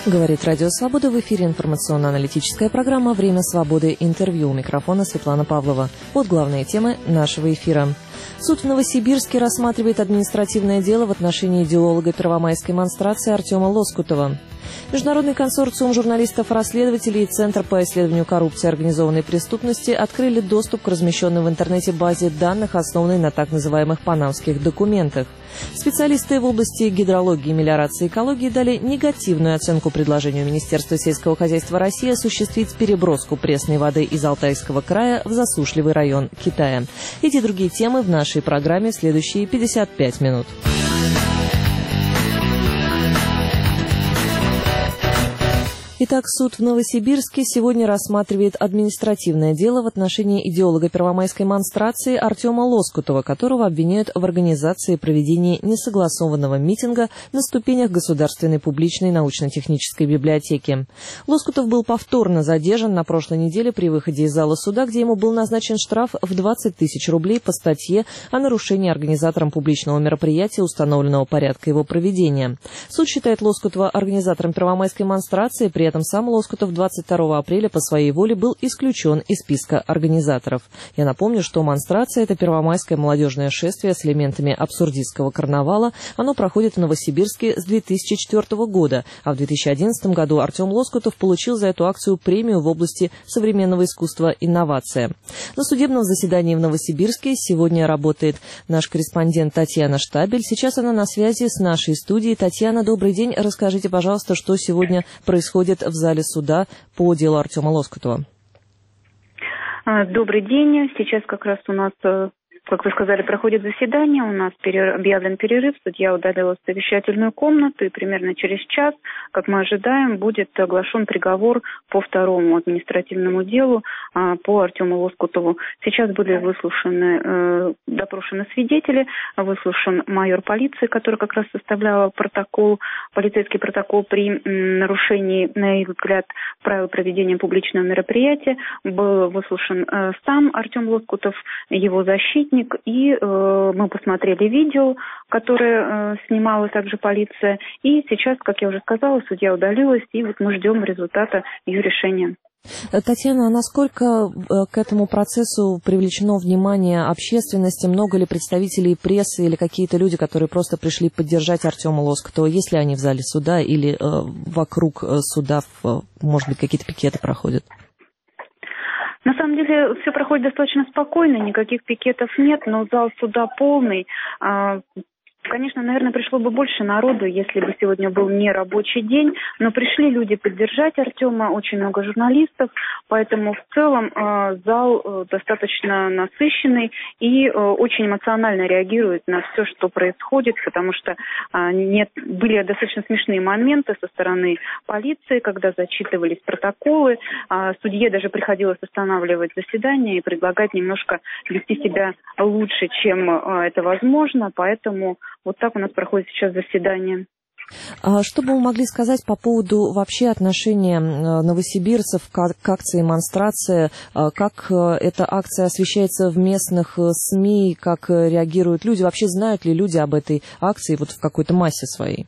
Говорит Радио Свобода. В эфире информационно-аналитическая программа «Время свободы. Интервью». У микрофона Светлана Павлова. Вот главные темы нашего эфира. Суд в Новосибирске рассматривает административное дело в отношении идеолога первомайской монстрации Артема Лоскутова. Международный консорциум журналистов-расследователей и Центр по исследованию коррупции и организованной преступности открыли доступ к размещенной в интернете базе данных, основанной на так называемых панамских документах. Специалисты в области гидрологии, мелиорации и экологии дали негативную оценку предложению Министерства сельского хозяйства России осуществить переброску пресной воды из Алтайского края в засушливый район Китая. Эти и другие темы в нашей программе в следующие 55 минут. Итак, суд в Новосибирске сегодня рассматривает административное дело в отношении идеолога первомайской монстрации Артема Лоскутова, которого обвиняют в организации проведения несогласованного митинга на ступенях Государственной публичной научно-технической библиотеки. Лоскутов был повторно задержан на прошлой неделе при выходе из зала суда, где ему был назначен штраф в 20 тысяч рублей по статье о нарушении организатором публичного мероприятия установленного порядка его проведения. Суд считает Лоскутова организатором первомайской монстрации, при этом сам Лоскутов 22 апреля по своей воле был исключен из списка организаторов. Я напомню, что монстрация – это первомайское молодежное шествие с элементами абсурдистского карнавала. Оно проходит в Новосибирске с 2004 года, а в 2011 году Артем Лоскутов получил за эту акцию премию в области современного искусства «Инновация». На судебном заседании в Новосибирске сегодня работает наш корреспондент Татьяна Штабель. Сейчас она на связи с нашей студией. Татьяна, добрый день. Расскажите, пожалуйста, что сегодня происходит в зале суда по делу Артема Лоскутова. Добрый день. Сейчас как раз у нас, как вы сказали, проходит заседание. У нас объявлен перерыв. Судья удалилась в совещательную комнату. И примерно через час, как мы ожидаем, будет оглашен приговор по второму административному делу по Артему Лоскутову. Сейчас были допрошены свидетели, выслушан майор полиции, который как раз составлял полицейский протокол при нарушении, на их взгляд, правил проведения публичного мероприятия. Был выслушан сам Артем Лоскутов, его защитник, и мы посмотрели видео, которое снимала также полиция. И сейчас, как я уже сказала, судья удалилась, и вот мы ждем результата ее решения. Татьяна, а насколько к этому процессу привлечено внимание общественности? Много ли представителей прессы или какие-то люди, которые просто пришли поддержать Артема Лоскутова? Есть ли они в зале суда или вокруг суда, может быть, какие-то пикеты проходят? На самом деле все проходит достаточно спокойно, никаких пикетов нет, но зал суда полный. Конечно, наверное, пришло бы больше народу, если бы сегодня был не рабочий день, но пришли люди поддержать Артема, очень много журналистов, поэтому в целом зал достаточно насыщенный и очень эмоционально реагирует на все, что происходит, потому что были достаточно смешные моменты со стороны полиции, когда зачитывались протоколы, судье даже приходилось останавливать заседание и предлагать немножко вести себя лучше, чем это возможно, поэтому вот так у нас проходит сейчас заседание. Что бы вы могли сказать по поводу вообще отношения новосибирцев к акции «Монстрация», как эта акция освещается в местных СМИ, как реагируют люди, вообще знают ли люди об этой акции вот в какой-то массе своей?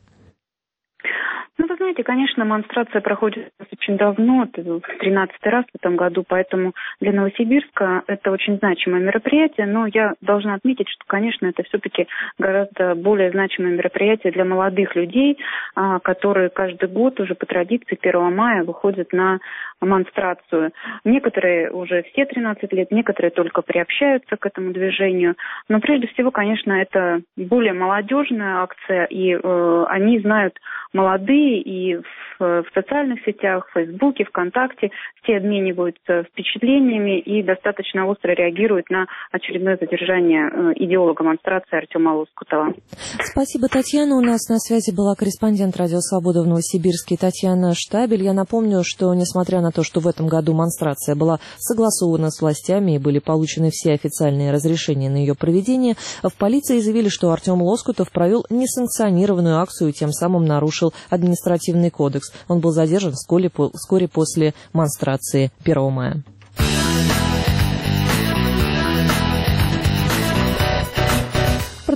Ну, вы знаете, конечно, монстрация проходит очень давно, это 13-й раз в этом году, поэтому для Новосибирска это очень значимое мероприятие, но я должна отметить, что, конечно, это все-таки гораздо более значимое мероприятие для молодых людей, которые каждый год уже по традиции 1 мая выходят на монстрацию. Некоторые уже все 13 лет, некоторые только приобщаются к этому движению, но прежде всего, конечно, это более молодежная акция, и они знают молодые, и в социальных сетях, в Фейсбуке, ВКонтакте, все обмениваются впечатлениями и достаточно остро реагируют на очередное задержание идеолога монстрации Артема Лоскутова. Спасибо, Татьяна. У нас на связи была корреспондент «Радио Свобода» в Новосибирске Татьяна Штабель. Я напомню, что несмотря на то, что в этом году монстрация была согласована с властями и были получены все официальные разрешения на ее проведение, в полиции заявили, что Артем Лоскутов провел несанкционированную акцию и тем самым нарушил административный кодекс. Он был задержан вскоре после монстрации 1 мая.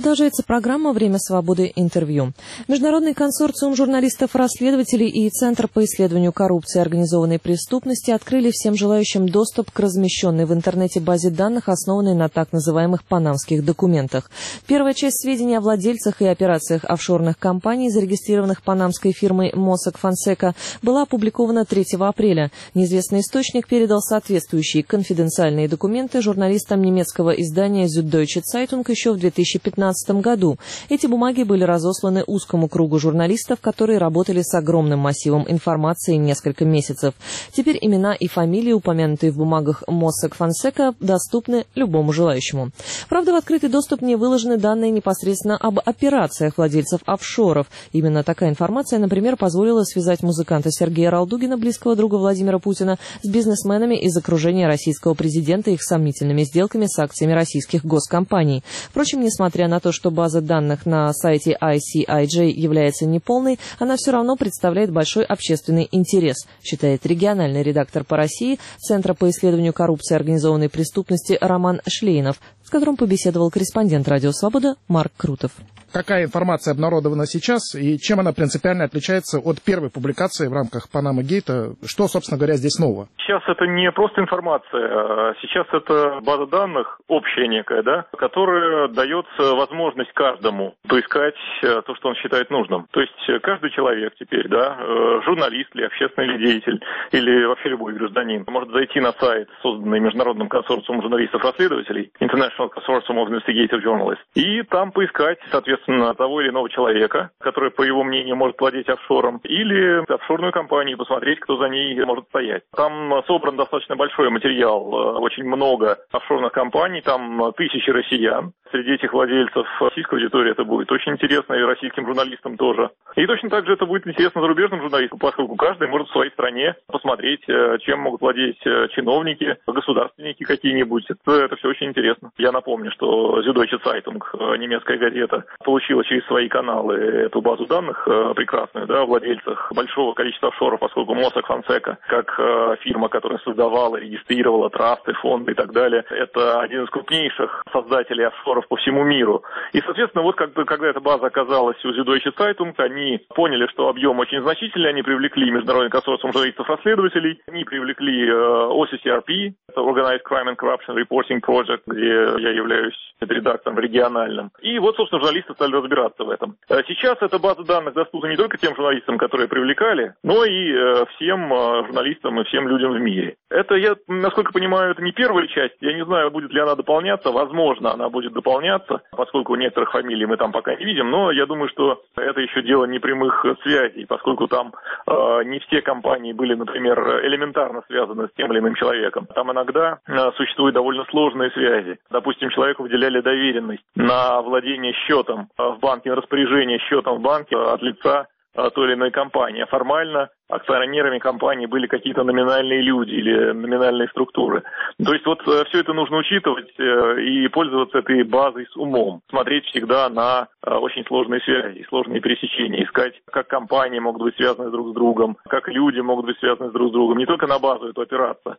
Продолжается программа «Время свободы. Интервью». Международный консорциум журналистов-расследователей и Центр по исследованию коррупции и организованной преступности открыли всем желающим доступ к размещенной в интернете базе данных, основанной на так называемых панамских документах. Первая часть сведений о владельцах и операциях офшорных компаний, зарегистрированных панамской фирмой Mossack Fonseca, была опубликована 3 апреля. Неизвестный источник передал соответствующие конфиденциальные документы журналистам немецкого издания Süddeutsche Zeitung еще в 2015 году. Эти бумаги были разосланы узкому кругу журналистов, которые работали с огромным массивом информации несколько месяцев. Теперь имена и фамилии, упомянутые в бумагах Mossack Fonseca, доступны любому желающему. Правда, в открытый доступ не выложены данные непосредственно об операциях владельцев офшоров. Именно такая информация, например, позволила связать музыканта Сергея Ралдугина, близкого друга Владимира Путина, с бизнесменами из окружения российского президента и их сомнительными сделками с акциями российских госкомпаний. Впрочем, несмотря на то, что база данных на сайте ICIJ является неполной, она все равно представляет большой общественный интерес, считает региональный редактор по России Центра по исследованию коррупции и организованной преступности Роман Шлейнов, с которым побеседовал корреспондент «Радио Свобода» Марк Крутов. Какая информация обнародована сейчас и чем она принципиально отличается от первой публикации в рамках Panama Gate? Что, собственно говоря, здесь нового? Сейчас это не просто информация, сейчас это база данных общая некая, да, которая дает возможность каждому поискать то, что он считает нужным. То есть каждый человек теперь, да, журналист или общественный деятель, или вообще любой гражданин, может зайти на сайт, созданный Международным консорциумом журналистов-расследователей, International Consortium of Investigative Journalists, и там поискать, соответственно, того или иного человека, который, по его мнению, может владеть офшором, или офшорную компанию, посмотреть, кто за ней может стоять. Там собран достаточно большой материал, очень много офшорных компаний, там тысячи россиян. Среди этих владельцев российской аудитории это будет очень интересно, и российским журналистам тоже. И точно так же это будет интересно зарубежным журналистам, поскольку каждый может в своей стране посмотреть, чем могут владеть чиновники, государственники какие-нибудь. Это все очень интересно. Я напомню, что Süddeutsche Zeitung, немецкая газета, получила через свои каналы эту базу данных прекрасную, да, о владельцах большого количества офшоров, поскольку Mossack Fonseca, как фирма, которая создавала, регистрировала трасты, фонды и так далее, это один из крупнейших создателей офшоров по всему миру. И, соответственно, вот когда эта база оказалась у Süddeutsche Zeitung, они поняли, что объем очень значительный, они привлекли Международный консорциум журналистов-расследователей, они привлекли OCCRP, это Organized Crime and Corruption Reporting Project, где я являюсь редактором региональным. И вот, собственно, журналисты стали разбираться в этом. Сейчас эта база данных доступна не только тем журналистам, которые привлекали, но и всем журналистам и всем людям в мире. Это, я, насколько понимаю, это не первая часть. Я не знаю, будет ли она дополняться. Возможно, она будет дополняться, поскольку некоторых фамилий мы там пока не видим. Но я думаю, что это еще дело непрямых связей, поскольку там не все компании были, например, элементарно связаны с тем или иным человеком. Там иногда существуют довольно сложные связи. Допустим, человеку выделяли доверенность на владение счетом в банке, на распоряжение счетом в банке от лица той или иной компании. А формально акционерами компании были какие-то номинальные люди или номинальные структуры. То есть вот все это нужно учитывать и пользоваться этой базой с умом. Смотреть всегда на очень сложные связи, сложные пересечения. Искать, как компании могут быть связаны друг с другом, как люди могут быть связаны друг с другом. Не только на базу эту опираться,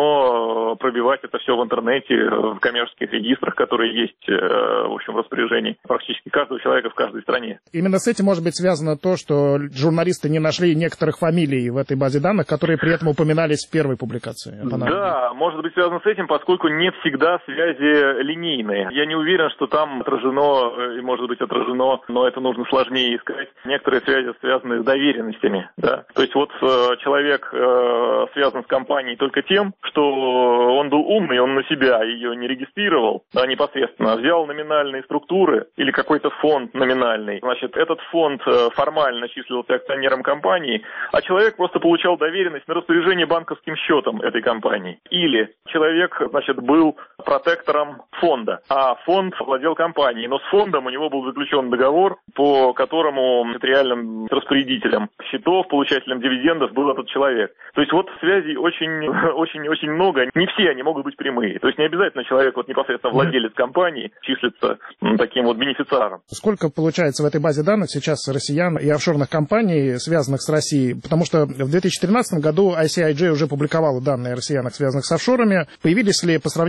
но пробивать это все в интернете, в коммерческих регистрах, которые есть, в общем, в распоряжении практически каждого человека в каждой стране. Именно с этим может быть связано то, что журналисты не нашли некоторых фамилий в этой базе данных, которые при этом упоминались в первой публикации. Да, может быть связано с этим, поскольку не всегда связи линейные. Я не уверен, что там отражено, и может быть отражено, но это нужно сложнее искать. Некоторые связи связаны с доверенностями. Да? То есть вот человек связан с компанией только тем, что он был умный, он на себя ее не регистрировал, а непосредственно взял номинальные структуры или какой-то фонд номинальный. Значит, этот фонд формально числился акционером компании, а человек просто получал доверенность на распоряжение банковским счетом этой компании. Или человек, значит, был протектором фонда, а фонд владел компанией, но с фондом у него был заключен договор, по которому реальным распорядителем счетов, получателем дивидендов был этот человек. То есть вот связей очень много. Не все они могут быть прямые. То есть не обязательно человек, вот непосредственно владелец компании, числится таким вот бенефициаром. Сколько получается в этой базе данных сейчас россиян и офшорных компаний, связанных с Россией? Потому что в 2013 году ICIJ уже публиковала данные о россиянах, связанных с офшорами. Появились ли по сравнению с той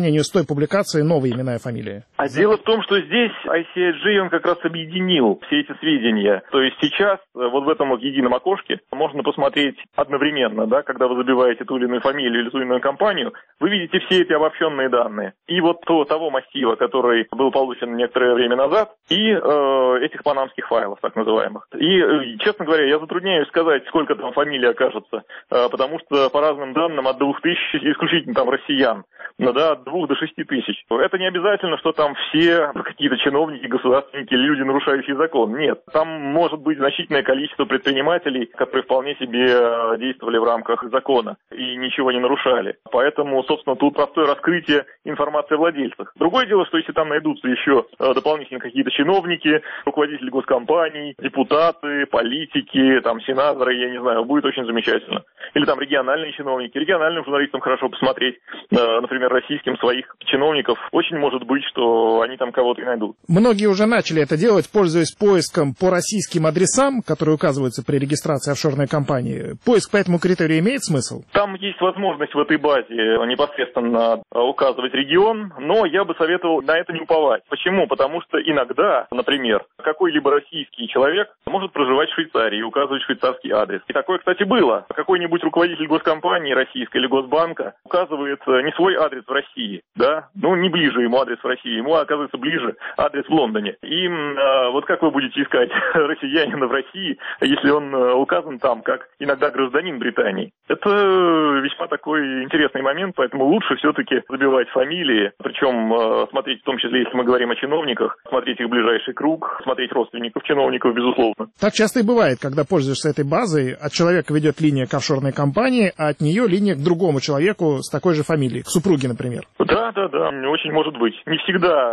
публикации новые имена и фамилии? А дело в том, что здесь ICIJ, он как раз объединил все эти сведения. То есть сейчас вот в этом вот едином окошке можно посмотреть одновременно, да, когда вы забиваете ту или иную фамилию или ту или иную компанию, вы видите все эти обобщенные данные. И вот того массива, который был получен некоторое время назад, и этих панамских файлов, так называемых. И, честно говоря, я затрудняюсь сказать, сколько там фамилий окажется, потому что по разным данным от 2000, исключительно там россиян, да, от 2 до 6 тысяч. Это не обязательно, что там все какие-то чиновники, государственники или люди, нарушающие закон. Нет, там может быть значительное количество предпринимателей, которые вполне себе действовали в рамках закона и ничего не нарушали. Поэтому, собственно, тут простое раскрытие информации о владельцах. Другое дело, что если там найдутся еще дополнительно какие-то чиновники, руководители госкомпаний, депутаты, политики, там, сенаторы, я не знаю, будет очень замечательно. Или там региональные чиновники. Региональным журналистам хорошо посмотреть, например, российским своих чиновников. Очень может быть, что они там кого-то и найдут. Многие уже начали это делать, пользуясь поиском по российским адресам, которые указываются при регистрации офшорной компании. Поиск по этому критерию имеет смысл? Там есть возможность в этой базе непосредственно указывать регион, но я бы советовал на это не уповать. Почему? Потому что иногда, например, какой-либо российский человек может проживать в Швейцарии и указывать швейцарский адрес. И такое, кстати, было. Какой-нибудь руководитель госкомпании российской или Госбанка указывает не свой адрес в России, да, ну не ближе ему адрес в России, ему оказывается ближе адрес в Лондоне. И вот как вы будете искать россиянина в России, если он указан там как иногда гражданин Британии? Это весьма такой интересный момент, поэтому лучше все-таки забивать фамилии, причем смотреть, в том числе, если мы говорим о чиновниках, смотреть их ближайший круг, смотреть родственников чиновников, безусловно. Так часто и бывает, когда пользуешься этой базой, от человека ведет линия к офшорной компании, а от нее линия к другому человеку с такой же фамилией, к супруге, например. Да, очень может быть. Не всегда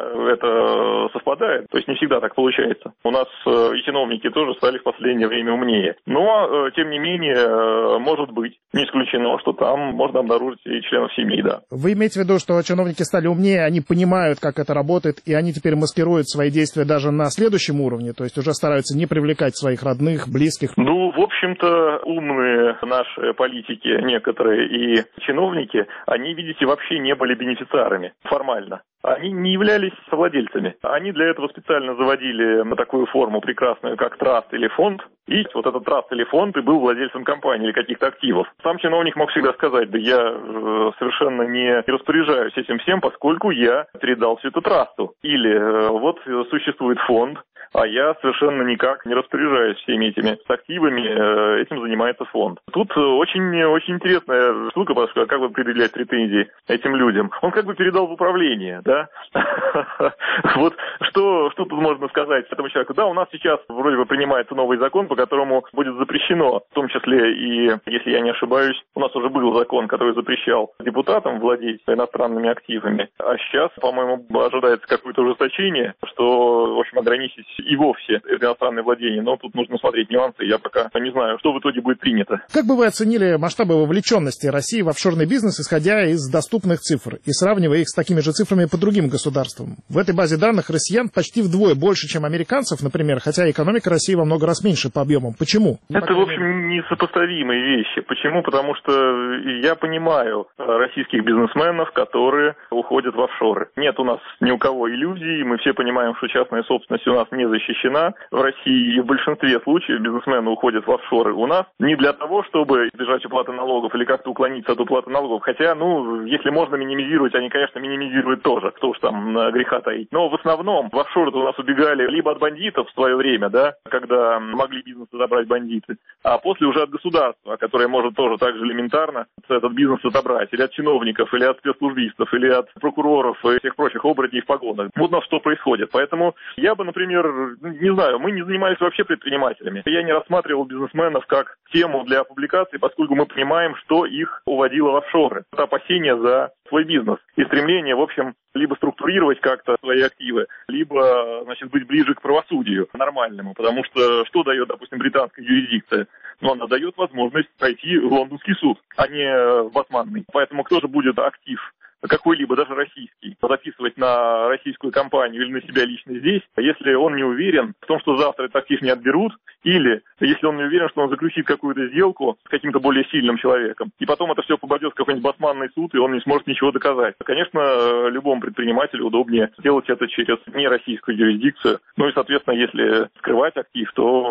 это совпадает, то есть не всегда так получается. У нас и чиновники тоже стали в последнее время умнее. Но, тем не менее, может быть, не исключено, что там можно обнаружить и членов семьи, да. Вы имеете в виду, что чиновники стали умнее, они понимают, как это работает, и они теперь маскируют свои действия даже на следующем уровне, то есть уже стараются не привлекать своих родных, близких? Ну, в общем-то, умные наши политики некоторые и чиновники, они, видите, вообще не были бенефициарами формально. Они не являлись совладельцами. Они для этого специально заводили на такую форму прекрасную, как траст или фонд. И вот этот траст или фонд и был владельцем компании или каких-то активов. Сам чиновник мог всегда сказать, да я совершенно не распоряжаюсь этим всем, поскольку я передал все это трасту. Или вот существует фонд, а я совершенно никак не распоряжаюсь всеми этими активами, этим занимается фонд. Тут очень интересная штука, потому что как бы предъявлять претензии этим людям. Он как бы передал в управление, да? Вот что тут можно сказать этому человеку? Да, у нас сейчас вроде бы принимается новый закон, по которому будет запрещено, в том числе и, если я не ошибаюсь, у нас уже был закон, который запрещал депутатам владеть иностранными активами, а сейчас, по-моему, ожидается какое-то ужесточение, что, в общем, ограничить и вовсе это иностранное владение, но тут нужно смотреть нюансы, я пока не знаю, что в итоге будет принято. Как бы вы оценили масштабы вовлеченности России в офшорный бизнес, исходя из доступных цифр и сравнивая их с такими же цифрами по другим государствам? В этой базе данных россиян почти вдвое больше, чем американцев, например, хотя экономика России во много раз меньше по объемам. Почему? Это, в общем, несопоставимые вещи. Почему? Потому что я понимаю российских бизнесменов, которые уходят в офшоры. Нет у нас ни у кого иллюзий, мы все понимаем, что частная собственность у нас не защищена в России, и в большинстве случаев бизнесмены уходят в офшоры у нас не для того, чтобы избежать уплаты налогов или как-то уклониться от уплаты налогов. Хотя, если можно минимизировать, они, конечно, минимизируют тоже, кто уж там греха таить. Но в основном в офшоры у нас убегали либо от бандитов в свое время, да, когда могли бизнес забрать бандиты, а после уже от государства, которое может тоже так же элементарно этот бизнес отобрать, или от чиновников, или от спецслужбистов, или от прокуроров и всех прочих оборотней в погонах. Вот у нас что происходит. Поэтому я бы, например, не знаю, мы не занимались вообще предпринимателями. Я не рассматривал бизнесменов как тему для публикации, поскольку мы понимаем, что их уводило в офшоры. Это опасения за свой бизнес и стремление, в общем, либо структурировать как-то свои активы, либо, значит, быть ближе к правосудию нормальному. Потому что дает, допустим, британская юрисдикция? Она дает возможность пройти в лондонский суд, а не в басманный. Поэтому кто же будет актив какой-либо, даже российский, записывать на российскую компанию или на себя лично здесь, если он не уверен в том, что завтра этот актив не отберут, или если он не уверен, что он заключит какую-то сделку с каким-то более сильным человеком, и потом это все попадет в какой-нибудь басманный суд, и он не сможет ничего доказать. Конечно, любому предпринимателю удобнее сделать это через нероссийскую юрисдикцию. Ну и, соответственно, если скрывать актив,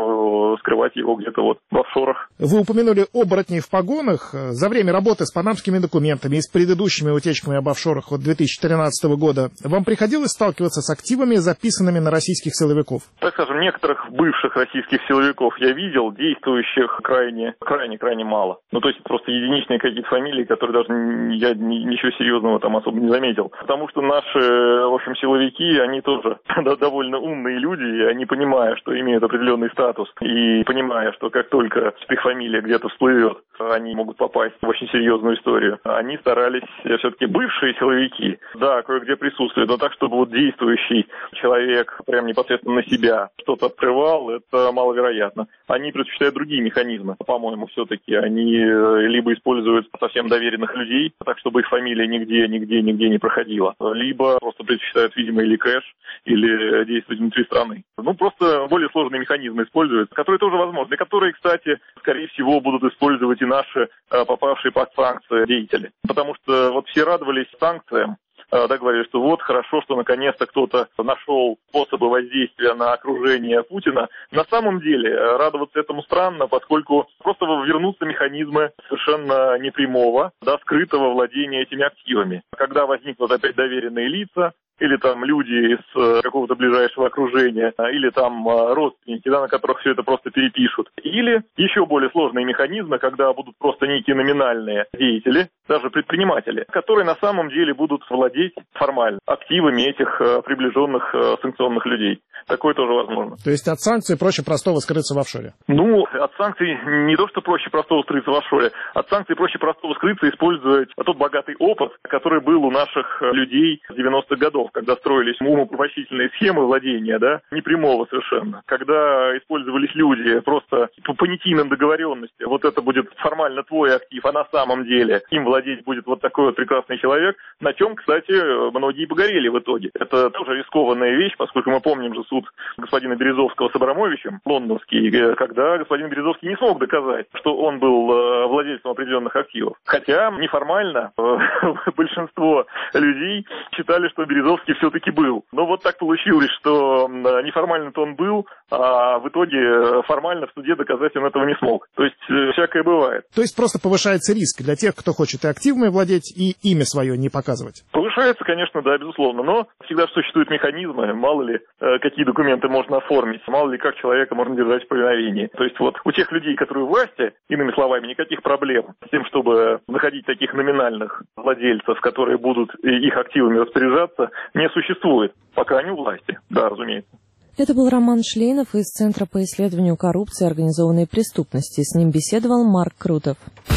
то скрывать его где-то вот в офшорах. Вы упомянули оборотней в погонах. За время работы с панамскими документами и с предыдущими утечками об офшорах от 2013 года вам приходилось сталкиваться с активами, записанными на российских силовиков? Так скажем, некоторых бывших российских силовиков я видел, действующих крайне мало. Ну, то есть просто единичные какие-то фамилии, которые даже я ничего серьезного там особо не заметил. Потому что наши, в общем, силовики, они тоже довольно умные люди, и они, понимая, что имеют определенный статус, и понимая, что как только их фамилия где-то всплывет, они могут попасть в очень серьезную историю, они старались, все-таки бывшие силовики, да, кое-где присутствуют, но так, чтобы вот действующий человек прям непосредственно на себя что-то открывал, это маловероятно. Они предпочитают другие механизмы, по-моему, все-таки. Они либо используют совсем доверенных людей, так, чтобы их фамилия нигде не проходила, либо просто предпочитают, видимо, или кэш, или действовать внутри страны. Ну, просто более сложные механизмы используют, которые тоже возможны, которые, кстати, скорее всего, будут использовать и наши попавшие под санкции деятели. Потому что вот все радовались санкциям, да, говорили, что вот хорошо, что наконец-то кто-то нашел способы воздействия на окружение Путина. На самом деле радоваться этому странно, поскольку просто вернутся механизмы совершенно непрямого, да, скрытого владения этими активами. Когда возникнут опять доверенные лица, или там люди из какого-то ближайшего окружения, или там родственники, да, на которых все это просто перепишут. Или еще более сложные механизмы, когда будут просто некие номинальные деятели, даже предприниматели, которые на самом деле будут владеть формально активами этих приближенных санкционных людей. Такое тоже возможно. То есть от санкций проще простого скрыться в офшоре? Ну, от санкций не то, что проще простого скрыться в офшоре, от санкций проще простого скрыться, использовать тот богатый опыт, который был у наших людей в 90-х годов, когда строились умопомрачительные схемы владения, да, непрямого совершенно. Когда использовались люди просто по понятийным договоренностям, вот это будет формально твой актив, а на самом деле им владеть будет вот такой вот прекрасный человек, на чем, кстати, многие погорели в итоге. Это тоже рискованная вещь, поскольку мы помним же суд господина Березовского с Абрамовичем, лондонский, когда господин Березовский не смог доказать, что он был владельцем определенных активов. Хотя неформально большинство людей считали, что Березовский все-таки был. Но вот так получилось, что неформально-то он был, а в итоге формально в суде доказать он этого не смог. То есть всякое бывает. То есть просто повышается риск для тех, кто хочет и активами владеть, и имя свое не показывать? Повышается, конечно, да, безусловно. Но всегда существуют механизмы, мало ли какие документы можно оформить, мало ли как человека можно держать в повиновении. То есть вот у тех людей, которые в власти, иными словами, никаких проблем с тем, чтобы находить таких номинальных владельцев, которые будут их активами распоряжаться, не существует, пока они у власти. Да, разумеется. Это был Роман Шлейнов из Центра по исследованию коррупции и организованной преступности. С ним беседовал Марк Крутов.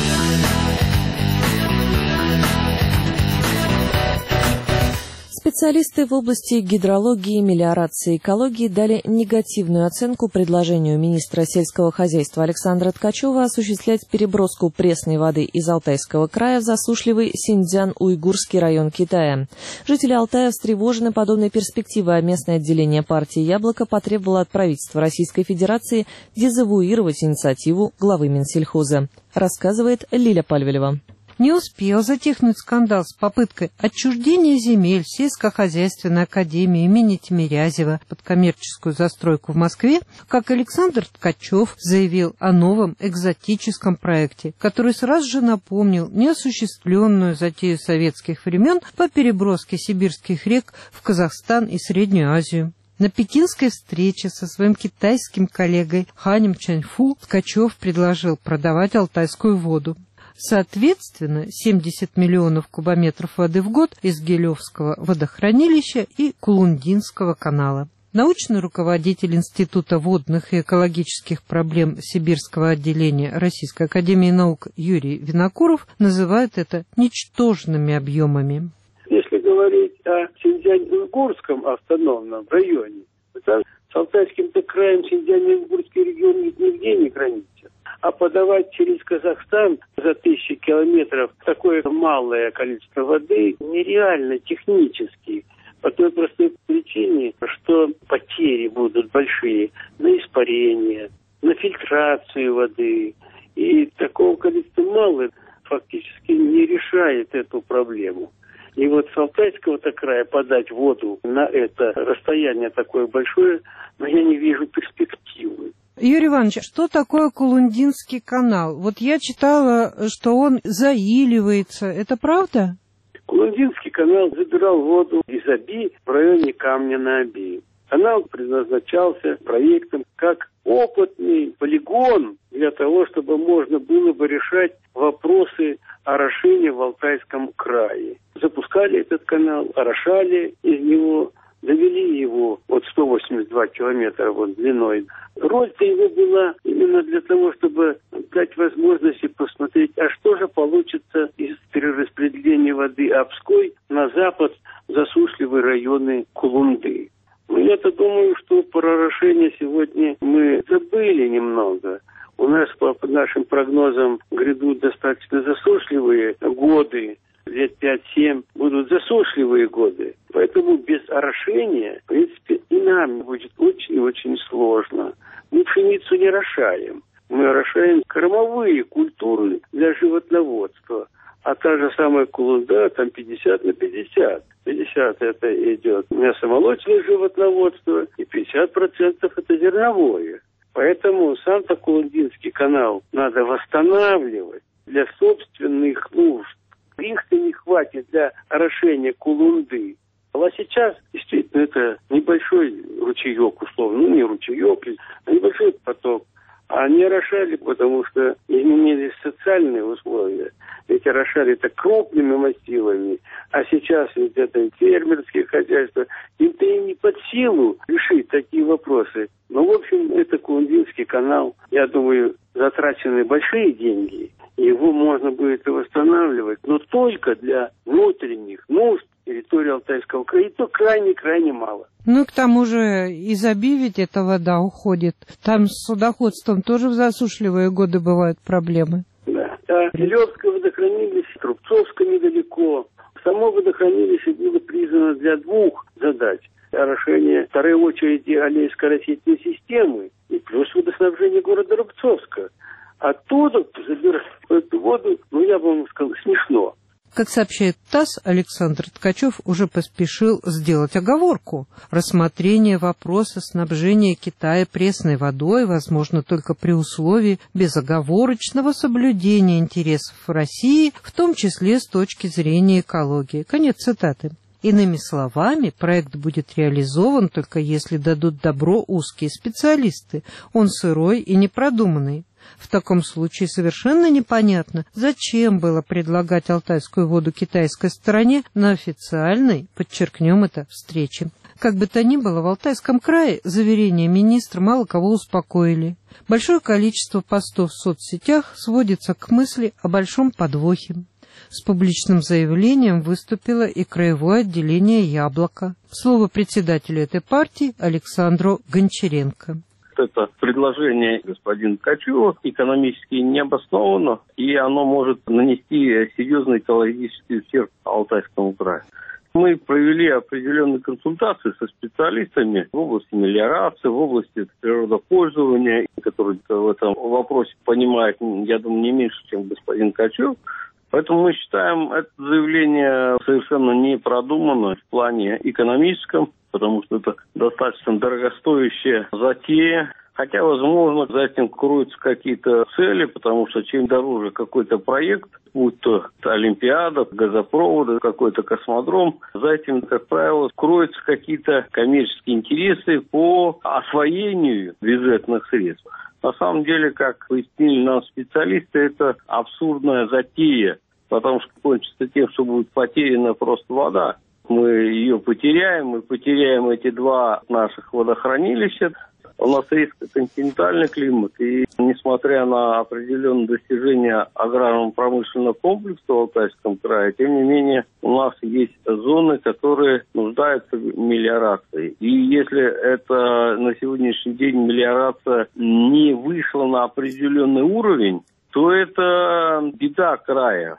Специалисты в области гидрологии, мелиорации и экологии дали негативную оценку предложению министра сельского хозяйства Александра Ткачева осуществлять переброску пресной воды из Алтайского края в засушливый Синьцзян-Уйгурский район Китая. Жители Алтая встревожены подобной перспективой, а местное отделение партии «Яблоко» потребовало от правительства Российской Федерации дезавуировать инициативу главы Минсельхоза, рассказывает Лиля Пальвелева. Не успел затихнуть скандал с попыткой отчуждения земель сельскохозяйственной академии имени Тимирязева под коммерческую застройку в Москве, как Александр Ткачев заявил о новом экзотическом проекте, который сразу же напомнил неосуществленную затею советских времен по переброске сибирских рек в Казахстан и Среднюю Азию. На пекинской встрече со своим китайским коллегой Ханем Чаньфу Ткачев предложил продавать алтайскую воду. Соответственно, 70 миллионов кубометров воды в год из Гелевского водохранилища и Кулундинского канала. Научный руководитель Института водных и экологических проблем Сибирского отделения Российской академии наук Юрий Винокуров называет это ничтожными объемами. Если говорить о Синьцзян-Уйгурском автономном районе, то с Алтайским-то краем Синьцзян-Уйгурский регион нигде не граничит. А подавать через Казахстан за 1000 километров такое малое количество воды нереально технически, большие на испарение, на фильтрацию воды. И такого количества мало фактически не решает эту проблему. И вот с Алтайского-то края подать воду на это расстояние такое большое, но я не вижу перспективы. Юрий Иванович, что такое Кулундинский канал? Вот я читала, что он заиливается. Это правда? Кулундинский канал забирал воду из Оби в районе Камня на Оби. Канал предназначался проектом как опытный полигон для того, чтобы можно было бы решать вопросы орошения в Алтайском крае. Запускали этот канал, орошали из него, довели его 182 километра длиной. Роль-то его была именно для того, чтобы дать возможность посмотреть, а что же получится из перераспределения воды Обской на запад в засушливые районы Кулунды. Но я-то думаю, что про орошение сегодня мы забыли немного. У нас, по нашим прогнозам, грядут достаточно засушливые годы. Лет 5-7 будут засушливые годы. Поэтому без орошения, в принципе, и нам будет очень-очень сложно. Мы пшеницу не орошаем. Мы орошаем кормовые культуры для животноводства. А та же самая Кулунда, там 50 на 50. 50 это идет мясомолочное животноводство, и 50% это зерновое. Поэтому сам-то Кулундинский канал надо восстанавливать для собственных нужд. Их-то не хватит для орошения Кулунды. А сейчас, действительно, это небольшой ручеек, условно, не ручеек, а небольшой поток. А не орошали, потому что изменились социальные условия. Ведь орошали-то крупными массивами, а сейчас ведь это фермерские хозяйства. Им-то и не под силу решить такие вопросы. Но, в общем, это Кулундинский канал. Я думаю, затрачены большие деньги. Его можно будет и восстанавливать, но только для внутренних нужд территории Алтайского края. И то крайне-крайне мало. Ну, к тому же из Оби ведь эта вода уходит. Там с судоходством тоже в засушливые годы бывают проблемы. Да. А Елевское водохранилище, Трубцовское недалеко. Само водохранилище было признано для двух задач. Орошение второй очереди аллейско-растительной системы и плюс водоснабжение города Рубцовска. Оттуда забирать эту воду, я бы вам сказал, смешно. Как сообщает ТАСС, Александр Ткачев уже поспешил сделать оговорку. Рассмотрение вопроса снабжения Китая пресной водой возможно только при условии безоговорочного соблюдения интересов России, в том числе с точки зрения экологии. Конец цитаты. Иными словами, проект будет реализован только если дадут добро узкие специалисты. Он сырой и непродуманный. В таком случае совершенно непонятно, зачем было предлагать алтайскую воду китайской стороне на официальной, подчеркнем это, встрече. Как бы то ни было, в Алтайском крае заверения министра мало кого успокоили. Большое количество постов в соцсетях сводится к мысли о большом подвохе. С публичным заявлением выступило и краевое отделение «Яблоко». Слово председателю этой партии Александру Гончаренко. Это предложение господина Ткачева экономически необоснованно, и оно может нанести серьезный экологический ущерб Алтайскому краю. Мы провели определенные консультации со специалистами в области мелиорации, в области природопользования, которые в этом вопросе понимают, я думаю, не меньше, чем господин Ткачев. Поэтому мы считаем это заявление совершенно непродуманное в плане экономическом, потому что это достаточно дорогостоящая затея. Хотя, возможно, за этим кроются какие-то цели, потому что чем дороже какой-то проект, будь то Олимпиада, газопроводы, какой-то космодром, за этим, как правило, кроются какие-то коммерческие интересы по освоению бюджетных средств. На самом деле, как пояснили нам специалисты, это абсурдная затея, потому что кончится тем, что будет потеряна просто вода. Мы ее потеряем, мы потеряем эти два наших водохранилища. У нас резко континентальный климат, и несмотря на определенные достижения аграрно-промышленного комплекса в Алтайском крае, тем не менее у нас есть зоны, которые нуждаются в мелиорации. И если это на сегодняшний день мелиорация не вышла на определенный уровень, то это беда края.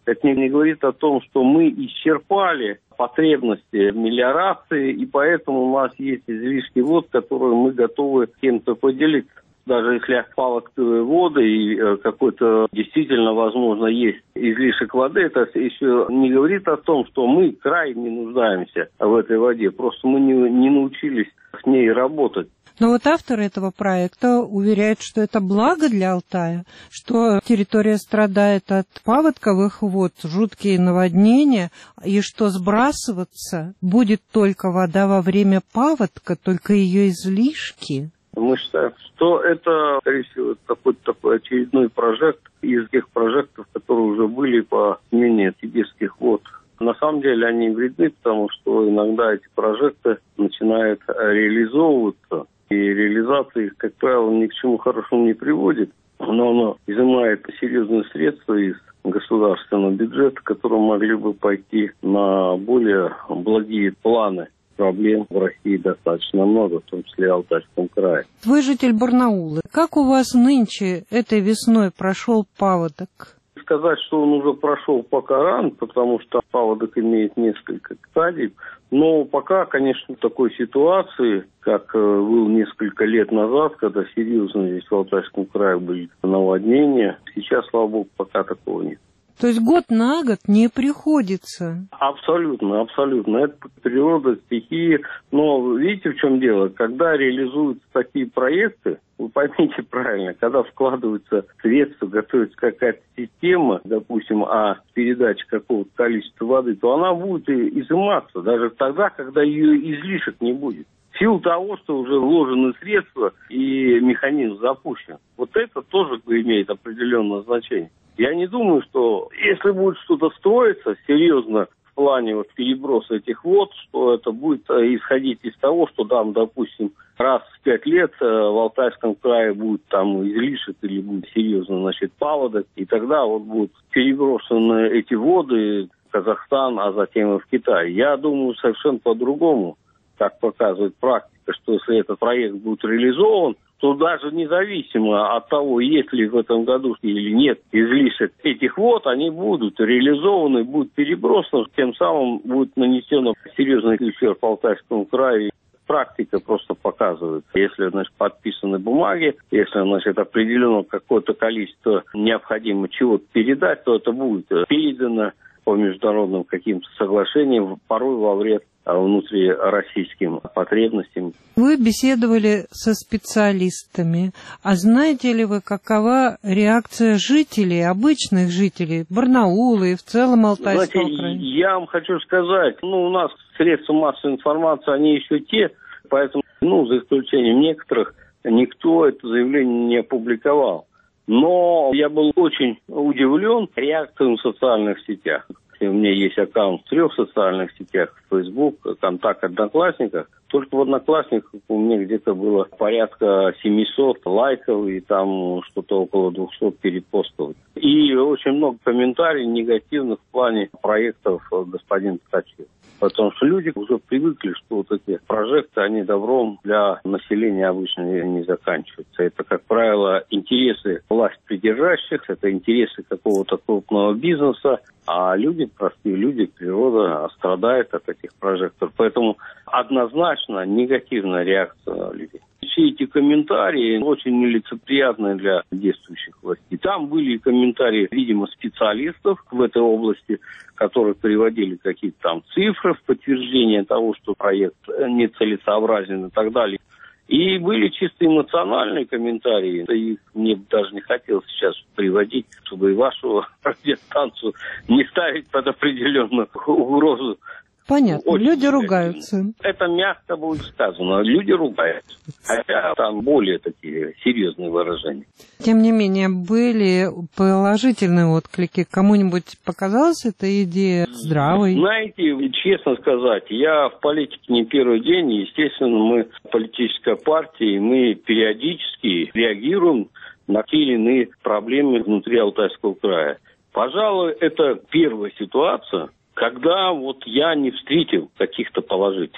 Это не говорит о том, что мы исчерпали потребности в мелиорации, и поэтому у нас есть излишки вод, которые мы готовы с кем-то поделиться. Даже если паводковые воды и какой-то действительно, возможно, есть излишек воды, это еще не говорит о том, что мы крайне нуждаемся в этой воде. Просто мы не научились с ней работать. Но вот авторы этого проекта уверяют, что это благо для Алтая, что территория страдает от паводковых вод, жуткие наводнения, и что сбрасываться будет только вода во время паводка, только ее излишки. Мы считаем, что это, скорее всего, какой-то такой очередной прожект из тех прожектов, которые уже были по смене сибирских вод. На самом деле они вредны, потому что иногда эти прожекты начинают реализовываться, и реализация их, как правило, ни к чему хорошему не приводит, но она изымает серьезные средства из государственного бюджета, которые могли бы пойти на более благие планы. Проблем в России достаточно много, в том числе и в Алтайском крае. Вы житель Барнаула. Как у вас нынче этой весной прошел паводок? Сказать, что он уже прошел пока рано, потому что паводок имеет несколько стадий. Но пока, конечно, такой ситуации, как был несколько лет назад, когда серьезно здесь в Алтайском крае были наводнения, сейчас, слава богу, пока такого нет. То есть год на год не приходится? Абсолютно, абсолютно. Это природа, стихии. Но видите, в чем дело? Когда реализуются такие проекты, вы поймите правильно, когда вкладываются средства, готовится какая-то система, допустим, передаче какого-то количества воды, то она будет изыматься даже тогда, когда ее излишек не будет. В силу того, что уже вложены средства и механизм запущен. Вот это тоже имеет определенное значение. Я не думаю, что если будет что-то строиться серьезно в плане переброса этих вод, что это будет исходить из того, что там, допустим, раз в 5 лет в Алтайском крае будет там излишек или будет серьезно, паводок, и тогда будут переброшены эти воды в Казахстан, а затем и в Китай. Я думаю совершенно по-другому, как показывает практика, что если этот проект будет реализован, то даже независимо от того, есть ли в этом году или нет излишек этих вод, они будут реализованы, будут перебросаны, тем самым будет нанесен серьезный ущерб Алтайскому краю. Практика просто показывает, если, подписаны бумаги, если, определено какое-то количество необходимо чего-то передать, то это будет передано по международным каким-то соглашениям, порой во вред внутрироссийским потребностям. Вы беседовали со специалистами. А знаете ли вы, какова реакция жителей, обычных жителей Барнаула и в целом Алтайского края? Я вам хочу сказать, у нас средства массовой информации, они еще те, поэтому, за исключением некоторых, никто это заявление не опубликовал. Но я был очень удивлен реакцией в социальных сетях. У меня есть аккаунт в 3 социальных сетях, Facebook, Контакт, Одноклассниках. Только в Одноклассниках у меня где-то было порядка 700 лайков и там что-то около 200 перепостов. И очень много комментариев негативных в плане проектов господина Ткачева. Потому что люди уже привыкли, что вот эти прожекты, они добром для населения обычно не заканчиваются. Это, как правило, интересы власть придержащих, это интересы какого-то крупного бизнеса, а люди, простые люди, природа страдает от этих прожекторов. Поэтому однозначно негативная реакция людей. Все эти комментарии очень нелицеприятные для действующих властей. Там были комментарии, видимо, специалистов в этой области, которые приводили какие-то там цифры в подтверждение того, что проект нецелесообразен и так далее. И были чисто эмоциональные комментарии. Их мне даже не хотелось сейчас приводить, чтобы и вашу радиостанцию не ставить под определенную угрозу. Понятно, очень люди ругаются. Это мягко будет сказано, люди ругаются. Хотя там более такие серьезные выражения. Тем не менее, были положительные отклики. Кому-нибудь показалась эта идея здравой? Знаете, честно сказать, я в политике не первый день. И, естественно, мы политическая партия, и мы периодически реагируем на те или иные проблемы внутри Алтайского края. Пожалуй, это первая ситуация, когда я не встретил каких-то положительных.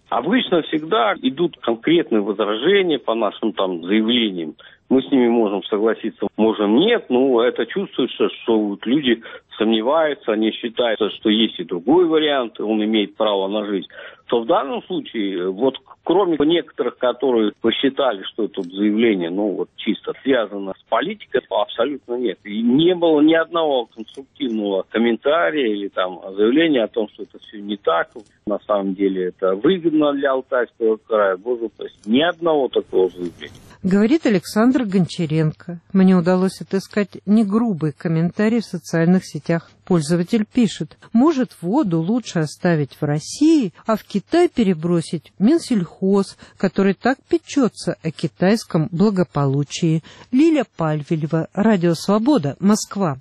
Обычно всегда идут конкретные возражения по нашим там заявлениям. Мы с ними можем согласиться, можем нет, но это чувствуется, что вот люди сомневаются, они считают, что есть и другой вариант, он имеет право на жизнь. То в данном случае, вот кроме некоторых, которые посчитали, что это заявление, чисто связано с политикой, абсолютно нет. И не было ни одного конструктивного комментария или там заявления о том, что это все не так, на самом деле это выгодно для Алтайского края. Боже упаси, ни одного такого заявления. Говорит Александр Гончаренко. Мне удалось отыскать негрубый комментарий в социальных сетях. Пользователь пишет: может, воду лучше оставить в России, а в Китай перебросить Минсельхоз, который так печется о китайском благополучии. Лиля Пальвелева, Радио Свобода, Москва.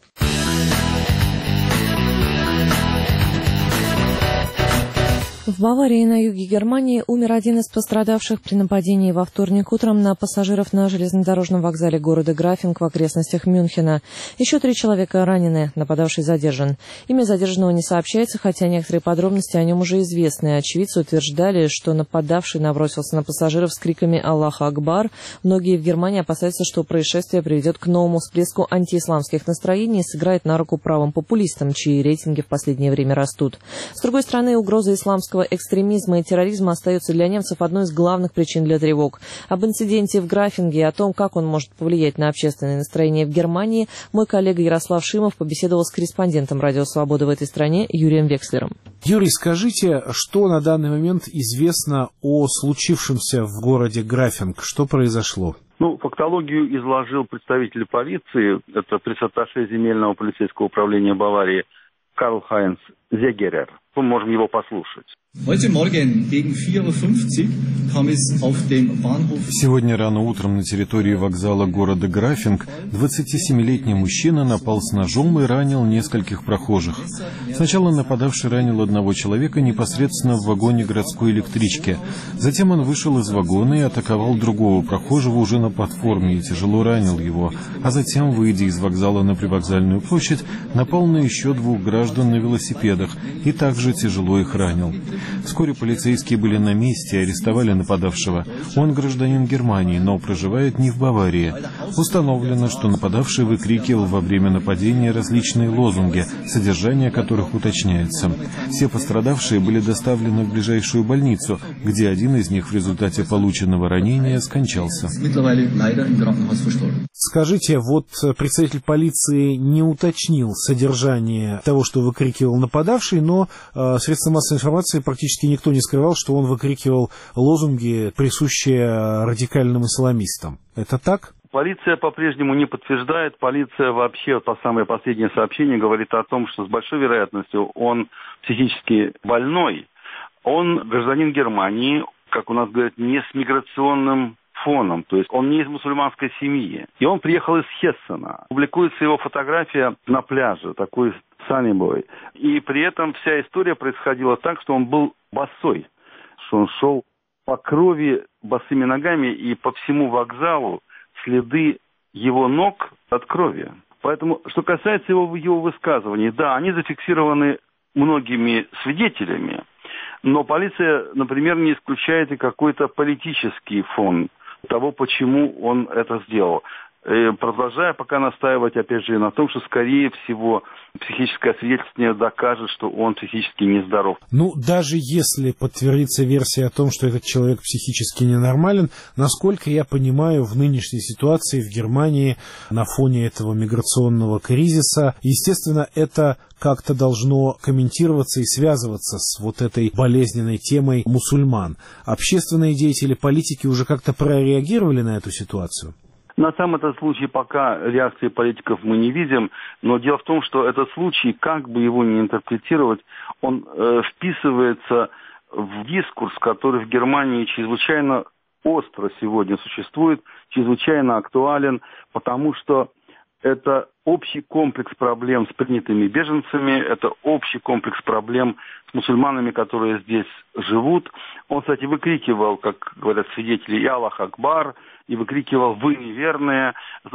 В Баварии на юге Германии умер один из пострадавших при нападении во вторник утром на пассажиров на железнодорожном вокзале города Графинг в окрестностях Мюнхена. Еще 3 человека ранены, нападавший задержан. Имя задержанного не сообщается, хотя некоторые подробности о нем уже известны. Очевидцы утверждали, что нападавший набросился на пассажиров с криками «Аллах Акбар». Многие в Германии опасаются, что происшествие приведет к новому всплеску антиисламских настроений и сыграет на руку правым популистам, чьи рейтинги в последнее время растут. С другой стороны, угроза исламского экстремизма и терроризма остается для немцев одной из главных причин для тревог. Об инциденте в Графинге и о том, как он может повлиять на общественное настроение в Германии, мой коллега Ярослав Шимов побеседовал с корреспондентом Радио Свобода в этой стране Юрием Векслером. Юрий, скажите, что на данный момент известно о случившемся в городе Графинг? Что произошло? Фактологию изложил представитель полиции, это пресс-атташе земельного полицейского управления Баварии Карл-Хайнц Зегерер. Мы можем его послушать. Сегодня рано утром на территории вокзала города Графинг 27-летний мужчина напал с ножом и ранил нескольких прохожих. Сначала нападавший ранил одного человека непосредственно в вагоне городской электрички. Затем он вышел из вагона и атаковал другого прохожего уже на платформе и тяжело ранил его. А затем, выйдя из вокзала на привокзальную площадь, напал на еще 2 граждан на велосипедах и также тяжело их ранил. Вскоре полицейские были на месте и арестовали нападавшего. Он гражданин Германии, но проживает не в Баварии. Установлено, что нападавший выкрикивал во время нападения различные лозунги, содержание которых уточняется. Все пострадавшие были доставлены в ближайшую больницу, где один из них в результате полученного ранения скончался. Скажите, представитель полиции не уточнил содержание того, что выкрикивал нападавший, но средства массовой информации практически никто не скрывал, что он выкрикивал лозунги, присущие радикальным исламистам. Это так? Полиция по-прежнему не подтверждает. Полиция вообще, по самое последнее сообщение, говорит о том, что с большой вероятностью он психически больной. Он гражданин Германии, как у нас говорят, не с миграционным фоном, то есть он не из мусульманской семьи. И он приехал из Хессена. Публикуется его фотография на пляже, такой саннибой. И при этом вся история происходила так, что он был босой, что он шел по крови босыми ногами, и по всему вокзалу следы его ног от крови. Поэтому, что касается его высказываний, да, они зафиксированы многими свидетелями, но полиция, например, не исключает и какой-то политический фон того, почему он это сделал. Продолжая пока настаивать, опять же, на том, что, скорее всего, психическое свидетельствование докажет, что он психически нездоров. Даже если подтвердится версия о том, что этот человек психически ненормален, насколько я понимаю, в нынешней ситуации в Германии на фоне этого миграционного кризиса, естественно, это как-то должно комментироваться и связываться с этой болезненной темой мусульман. Общественные деятели, политики уже как-то прореагировали на эту ситуацию? На сам этот случай пока реакции политиков мы не видим, но дело в том, что этот случай, как бы его ни интерпретировать, он вписывается в дискурс, который в Германии чрезвычайно остро сегодня существует, чрезвычайно актуален, потому что это общий комплекс проблем с принятыми беженцами, это общий комплекс проблем с мусульманами, которые здесь живут. Он, кстати, выкрикивал, как говорят свидетели, «И Аллах Акбар», и выкрикивал «Вы неверные».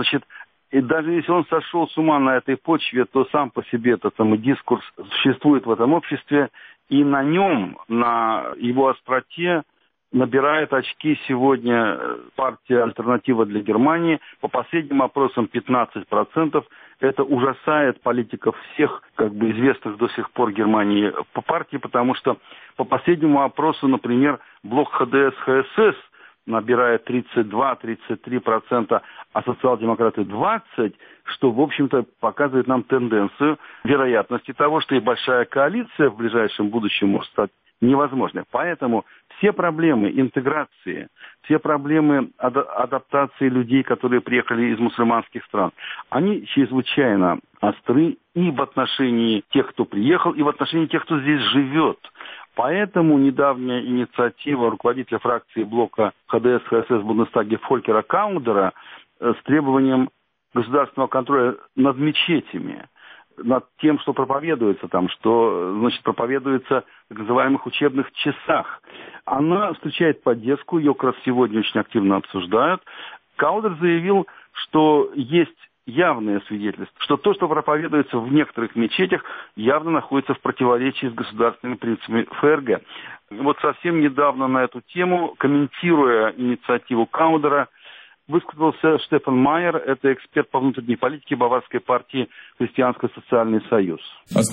И даже если он сошел с ума на этой почве, то сам по себе этот самый дискурс существует в этом обществе, И на нем, на его остроте, набирает очки сегодня партия «Альтернатива для Германии». По последним опросам 15%. Это ужасает политиков всех, известных до сих пор Германии по партии, потому что по последнему опросу, например, блок ХДС-ХСС набирает 32-33%, а социал-демократы 20%, что, в общем-то, показывает нам тенденцию вероятности того, что и большая коалиция в ближайшем будущем может стать невозможной. Поэтому все проблемы интеграции, все проблемы адаптации людей, которые приехали из мусульманских стран, они чрезвычайно остры и в отношении тех, кто приехал, и в отношении тех, кто здесь живет. Поэтому недавняя инициатива руководителя фракции блока ХДС-ХСС в Бундестаге Фолькера Каудера с требованием государственного контроля над мечетями, над тем, что проповедуется там, что, проповедуется в так называемых учебных часах. Она встречает поддержку, ее как раз сегодня очень активно обсуждают. Каудер заявил, что есть явное свидетельство, что то, что проповедуется в некоторых мечетях, явно находится в противоречии с государственными принципами ФРГ. Вот совсем недавно на эту тему, комментируя инициативу Каудера, высказался Штефан Майер, это эксперт по внутренней политике Баварской партии «Христианско-социальный союз». С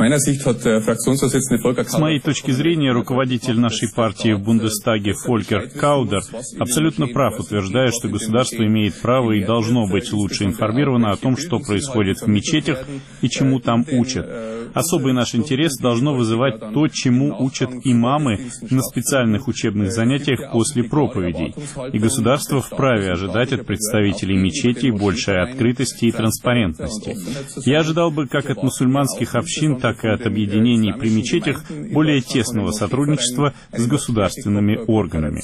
моей точки зрения, руководитель нашей партии в Бундестаге Фолькер Каудер абсолютно прав, утверждая, что государство имеет право и должно быть лучше информировано о том, что происходит в мечетях и чему там учат. Особый наш интерес должно вызывать то, чему учат имамы на специальных учебных занятиях после проповедей. И государство вправе ожидать от представителей мечетей большей открытости и транспарентности. Я ожидал бы как от мусульманских общин, так и от объединений при мечетях более тесного сотрудничества с государственными органами.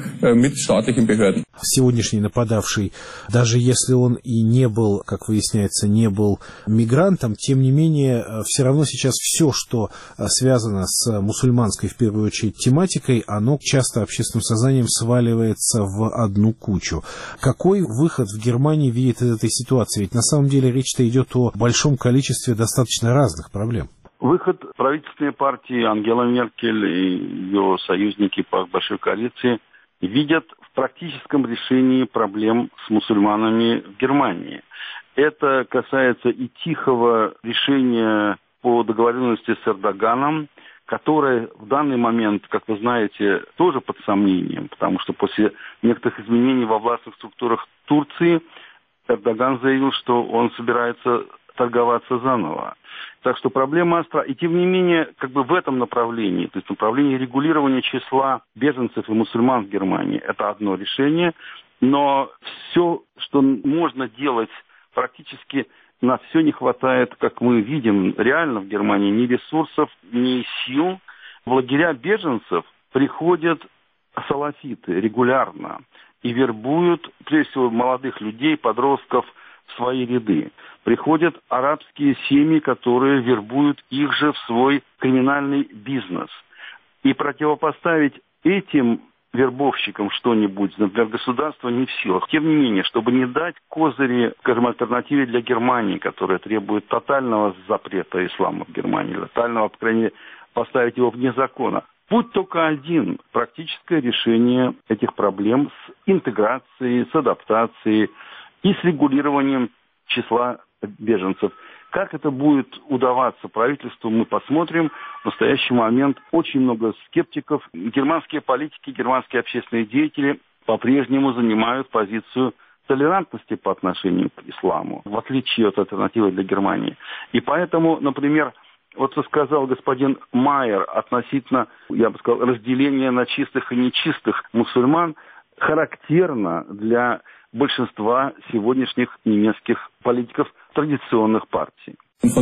Сегодняшний нападавший, даже если он и не был, как выясняется, не был мигрантом, тем не менее, все равно сейчас все, что связано с мусульманской, в первую очередь, тематикой, оно часто общественным сознанием сваливается в одну кучу. Какой выход в Германии видит из этой ситуации? Ведь на самом деле речь-то идет о большом количестве достаточно разных проблем. Выход правительственной партии Ангела Меркель и ее союзники по большой коалиции видят в практическом решении проблем с мусульманами в Германии. Это касается и тихого решения по договоренности с Эрдоганом, которое в данный момент, как вы знаете, тоже под сомнением, потому что после некоторых изменений во властных структурах Турции Эрдоган заявил, что он собирается торговаться заново. Так что проблема остра. И тем не менее, в этом направлении, то есть направлении регулирования числа беженцев и мусульман в Германии, это одно решение, но все, что можно делать практически, на все не хватает, как мы видим, реально в Германии ни ресурсов, ни сил. В лагеря беженцев приходят салафиты регулярно и вербуют, прежде всего, молодых людей, подростков в свои ряды. Приходят арабские семьи, которые вербуют их же в свой криминальный бизнес. И противопоставить этим вербовщикам что-нибудь, например, государство не в силах. Тем не менее, чтобы не дать козыри, альтернативе для Германии, которая требует тотального запрета ислама в Германии, тотального, по крайней мере, поставить его вне закона. Путь только один – практическое решение этих проблем с интеграцией, с адаптацией и с регулированием числа беженцев. Как это будет удаваться правительству, мы посмотрим. В настоящий момент очень много скептиков. Германские политики, германские общественные деятели по-прежнему занимают позицию толерантности по отношению к исламу, в отличие от альтернативы для Германии. И поэтому, например, вот что сказал господин Майер относительно, я бы сказал, разделения на чистых и нечистых мусульман, характерно для большинства сегодняшних немецких политиков традиционных партий.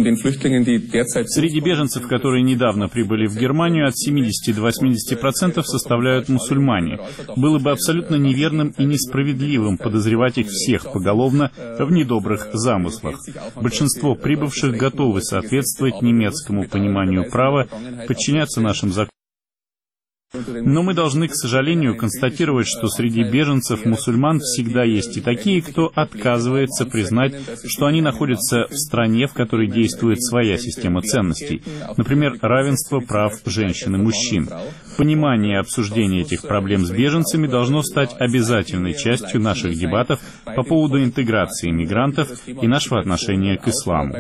Среди беженцев, которые недавно прибыли в Германию, от 70 до 80% составляют мусульмане. Было бы абсолютно неверным и несправедливым подозревать их всех поголовно в недобрых замыслах. Большинство прибывших готовы соответствовать немецкому пониманию права, подчиняться нашим законам. Но мы должны, к сожалению, констатировать, что среди беженцев-мусульман всегда есть и такие, кто отказывается признать, что они находятся в стране, в которой действует своя система ценностей. Например, равенство прав женщин и мужчин. Понимание и обсуждение этих проблем с беженцами должно стать обязательной частью наших дебатов по поводу интеграции мигрантов и нашего отношения к исламу.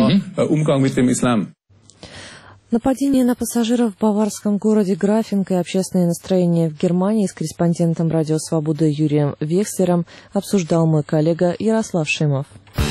Нападение на пассажиров в баварском городе Графинг и общественное настроение в Германии с корреспондентом «Радио Свобода» Юрием Векслером обсуждал мой коллега Ярослав Шимов.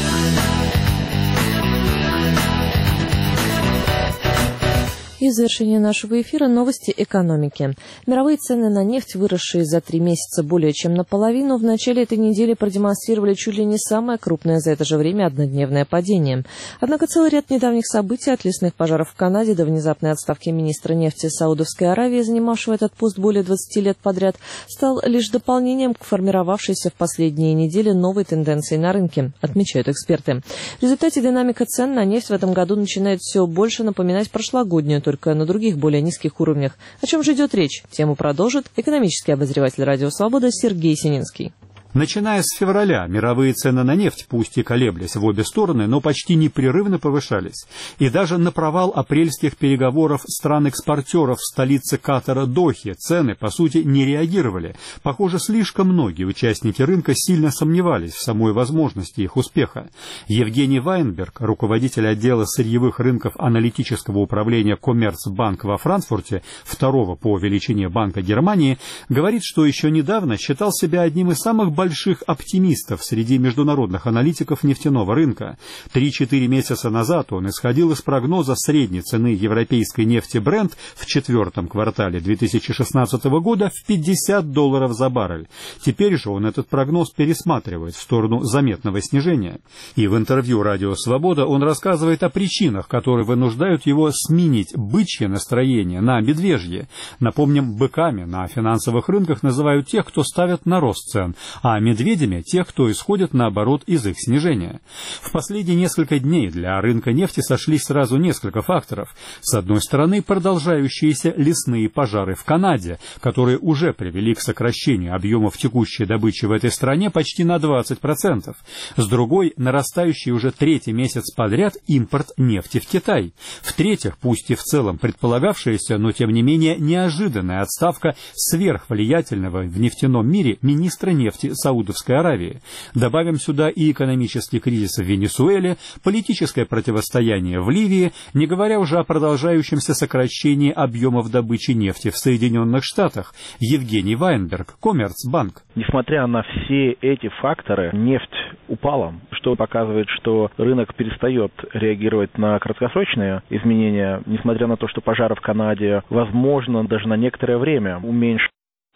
И в завершение нашего эфира новости экономики. Мировые цены на нефть, выросшие за 3 месяца более чем наполовину, в начале этой недели продемонстрировали чуть ли не самое крупное за это же время однодневное падение. Однако целый ряд недавних событий, от лесных пожаров в Канаде до внезапной отставки министра нефти Саудовской Аравии, занимавшего этот пост более 20 лет подряд, стал лишь дополнением к формировавшейся в последние недели новой тенденции на рынке, отмечают эксперты. В результате динамика цен на нефть в этом году начинает все больше напоминать прошлогоднюю, только на других, более низких уровнях. О чем же идет речь? Тему продолжит экономический обозреватель «Радио Свобода» Сергей Сининский. Начиная с февраля мировые цены на нефть, пусть и колеблясь в обе стороны, но почти непрерывно повышались. И даже на провал апрельских переговоров стран-экспортеров в столице Катара Дохе цены, по сути, не реагировали. Похоже, слишком многие участники рынка сильно сомневались в самой возможности их успеха. Евгений Вайнберг, руководитель отдела сырьевых рынков аналитического управления Коммерцбанк во Франкфурте, второго по величине банка Германии, говорит, что еще недавно считал себя одним из самых больших оптимистов среди международных аналитиков нефтяного рынка. 3-4 месяца назад он исходил из прогноза средней цены европейской нефти Brent в 4-м квартале 2016 года в $50 за баррель. Теперь же он этот прогноз пересматривает в сторону заметного снижения. И в интервью «Радио Свобода» он рассказывает о причинах, которые вынуждают его сменить бычье настроение на медвежье. Напомним, быками на финансовых рынках называют тех, кто ставят на рост цен, а медведями тех, кто исходит наоборот из их снижения. В последние несколько дней для рынка нефти сошлись сразу несколько факторов. С одной стороны, продолжающиеся лесные пожары в Канаде, которые уже привели к сокращению объемов текущей добычи в этой стране почти на 20%. С другой, нарастающий уже 3-й месяц подряд импорт нефти в Китай. В-третьих, пусть и в целом предполагавшаяся, но тем не менее неожиданная отставка сверхвлиятельного в нефтяном мире министра нефти Саудовской Аравии. Добавим сюда и экономический кризис в Венесуэле, политическое противостояние в Ливии, не говоря уже о продолжающемся сокращении объемов добычи нефти в Соединенных Штатах. Евгений Вайнберг, Коммерцбанк. Несмотря на все эти факторы, нефть упала, что показывает, что рынок перестает реагировать на краткосрочные изменения, несмотря на то, что пожары в Канаде, возможно, даже на некоторое время уменьшат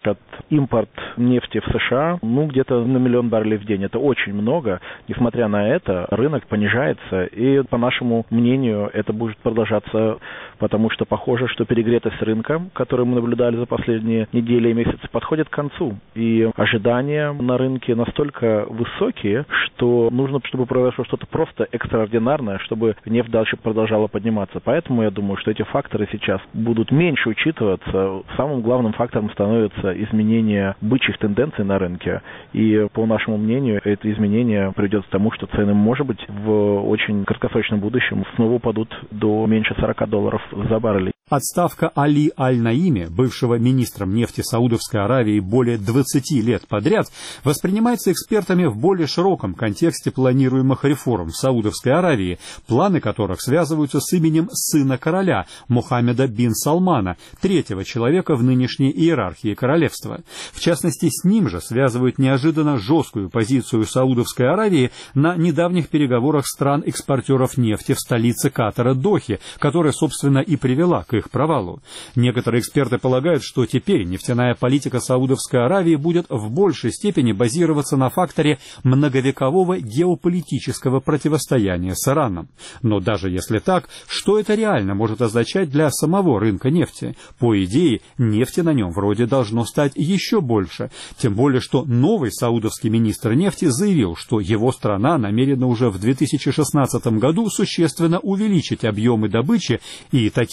импорт нефти в США, где-то на 1 миллион баррелей в день. Это очень много. Несмотря на это, рынок понижается, и, по нашему мнению, это будет продолжаться, потому что похоже, что перегретость рынка, которую мы наблюдали за последние недели и месяцы, подходит к концу. И ожидания на рынке настолько высокие, что нужно, чтобы произошло что-то просто экстраординарное, чтобы нефть дальше продолжала подниматься. Поэтому я думаю, что эти факторы сейчас будут меньше учитываться. Самым главным фактором становится изменение бычьих тенденций на рынке. И, по нашему мнению, это изменение приведет к тому, что цены, может быть, в очень краткосрочном будущем снова упадут до меньше $40 за баррель. Отставка Али Аль-Наими, бывшего министром нефти Саудовской Аравии более 20 лет подряд, воспринимается экспертами в более широком контексте планируемых реформ в Саудовской Аравии, планы которых связываются с именем сына короля Мухаммеда бин Салмана, 3-го человека в нынешней иерархии королевства. В частности, с ним же связывают неожиданно жесткую позицию Саудовской Аравии на недавних переговорах стран-экспортеров нефти в столице Катара Дохе, которая, собственно, и привела к их провалу. Некоторые эксперты полагают, что теперь нефтяная политика Саудовской Аравии будет в большей степени базироваться на факторе многовекового геополитического противостояния с Ираном. Но даже если так, что это реально может означать для самого рынка нефти? По идее, нефти на нем вроде должно стать еще больше. Тем более, что новый саудовский министр нефти заявил, что его страна намерена уже в 2016 году существенно увеличить объемы добычи и таким образом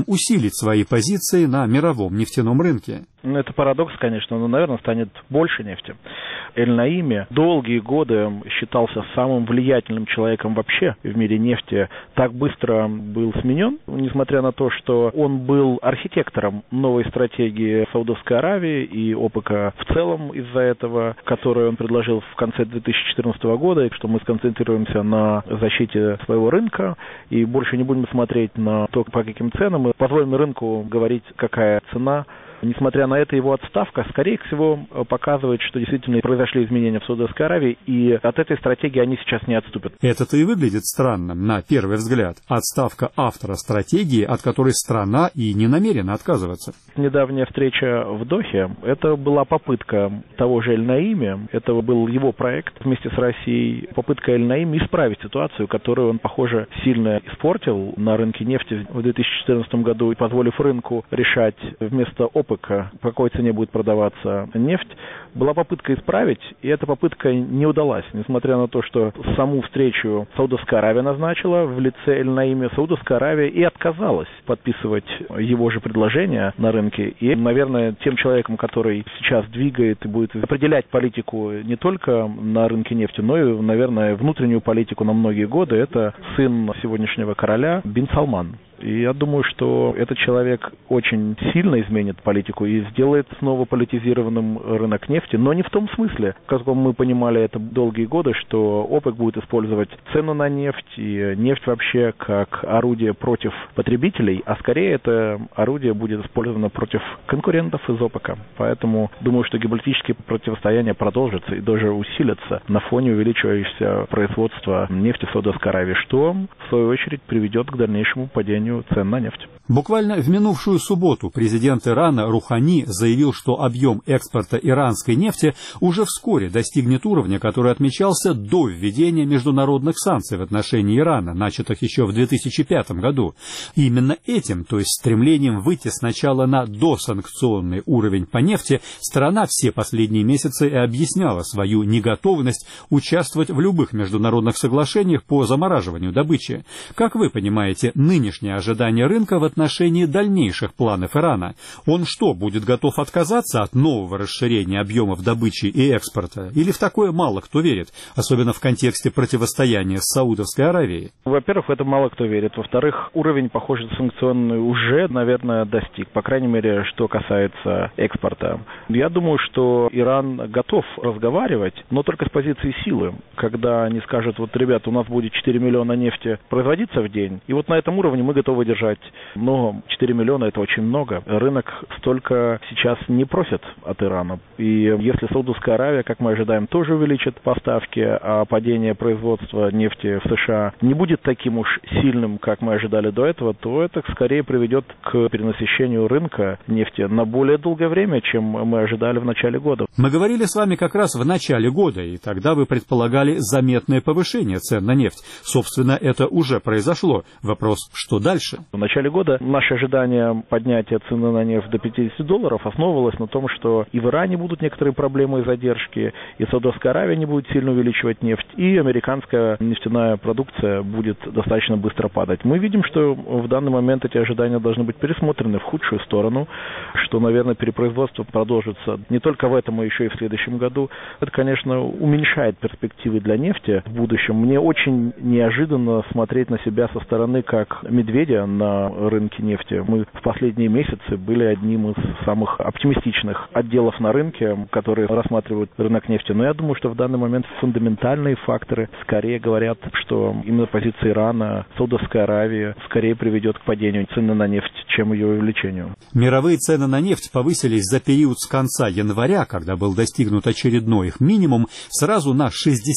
образом усилить свои позиции на мировом нефтяном рынке. Это парадокс, конечно, но, наверное, станет больше нефти. Эль-Наими долгие годы считался самым влиятельным человеком вообще в мире нефти. Так быстро был сменен, несмотря на то, что он был архитектором новой стратегии Саудовской Аравии и ОПЕК в целом из-за этого, которую он предложил в конце 2014 года, что мы сконцентрируемся на защите своего рынка и больше не будем смотреть на то, по каким ценам, мы позволим рынку говорить, какая цена. Несмотря на это, его отставка, скорее всего, показывает, что действительно произошли изменения в Саудовской Аравии, и от этой стратегии они сейчас не отступят. Это-то и выглядит странным, на первый взгляд. Отставка автора стратегии, от которой страна и не намерена отказываться. Недавняя встреча в Дохе, это была попытка того же Эль-Наими, это был его проект вместе с Россией, попытка Эль-Наими исправить ситуацию, которую он, похоже, сильно испортил на рынке нефти в 2014 году, позволив рынку решать вместо ОПЕК, по какой цене будет продаваться нефть. Была попытка исправить, и эта попытка не удалась. Несмотря на то, что саму встречу Саудовская Аравия назначила в лице Эль-Наими, Саудовская Аравия и отказалась подписывать его же предложение на рынке. И, наверное, тем человеком, который сейчас двигает и будет определять политику не только на рынке нефти, но и, наверное, внутреннюю политику на многие годы, это сын сегодняшнего короля Бин Салман. И я думаю, что этот человек очень сильно изменит политику и сделает снова политизированным рынок нефти, но не в том смысле, как мы понимали это долгие годы, что ОПЕК будет использовать цену на нефть и нефть вообще как орудие против потребителей, а скорее это орудие будет использовано против конкурентов из ОПЕК. Поэтому думаю, что геополитические противостояния продолжатся и даже усилятся на фоне увеличивающегося производства нефти в Саудовской Аравии, что в свою очередь приведет к дальнейшему падению цен на нефть. Буквально в минувшую субботу президент Ирана Рухани заявил, что объем экспорта иранской нефти уже вскоре достигнет уровня, который отмечался до введения международных санкций в отношении Ирана, начатых еще в 2005 году. И именно этим, то есть стремлением выйти сначала на досанкционный уровень по нефти, страна все последние месяцы и объясняла свою неготовность участвовать в любых международных соглашениях по замораживанию добычи. Как вы понимаете, нынешнее ожидание рынка в отношении дальнейших планов Ирана? Он что, будет готов отказаться от нового расширения объемов добычи и экспорта? Или в такое мало кто верит, особенно в контексте противостояния с Саудовской Аравией? Во-первых, в это мало кто верит. Во-вторых, уровень, похоже, санкционный уже, наверное, достиг, по крайней мере, что касается экспорта. Я думаю, что Иран готов разговаривать, но только с позиции силы, когда они скажут, вот, ребята, у нас будет 4 миллиона нефти производиться в день, и вот на этом уровне мы готовы держать. Но 4 миллиона это очень много. Рынок столько сейчас не просит от Ирана. И если Саудовская Аравия, как мы ожидаем, тоже увеличит поставки, а падение производства нефти в США не будет таким уж сильным, как мы ожидали до этого, то это скорее приведет к перенасыщению рынка нефти на более долгое время, чем мы ожидали в начале года. Мы говорили с вами как раз в начале года, и тогда вы предполагали заметное повышение цен на нефть. Собственно, это уже произошло. Вопрос, что дальше? В начале года наше ожидание поднятия цены на нефть до $50 основывалось на том, что и в Иране будут некоторые проблемы и задержки, и Саудовская Аравия не будет сильно увеличивать нефть, и американская нефтяная продукция будет достаточно быстро падать. Мы видим, что в данный момент эти ожидания должны быть пересмотрены в худшую сторону, что, наверное, перепроизводство продолжится не только в этом, а еще и в следующем году. Это, конечно, уменьшает перспективы для нефти в будущем. Мне очень неожиданно смотреть на себя со стороны как медведя на рынке нефти. Мы в последние месяцы были одним из самых оптимистичных отделов на рынке, которые рассматривают рынок нефти. Но я думаю, что в данный момент фундаментальные факторы скорее говорят, что именно позиция Ирана, Саудовской Аравии скорее приведет к падению цены на нефть, чем ее увеличению. Мировые цены на нефть повысились за период с конца января, когда был достигнут очередной их минимум, сразу на 65-70%.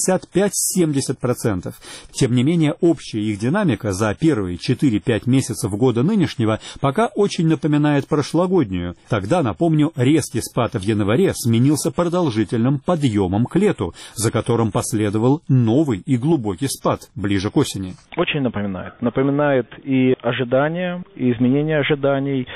Тем не менее, общая их динамика за первые 4-5 месяцев года нынешнего пока очень напоминает прошлогоднюю. Тогда, напомню, резкий спад в январе сменился продолжительным подъемом к лету, за которым последовал новый и глубокий спад ближе к осени. Очень напоминает. Напоминает и ожидания, и изменения ожиданий, и изменения